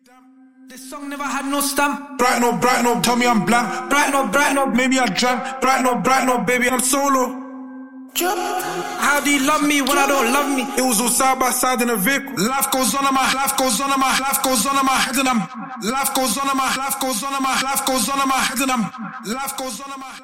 This song never had no stamp. Bright no, tell me I'm blank. Bright no, maybe I drank. Bright no, baby, I'm solo. How do you love me when I don't love me? It was all side by side in a vehicle. Life goes on in my head and I'm. Life goes on in my head and I'm.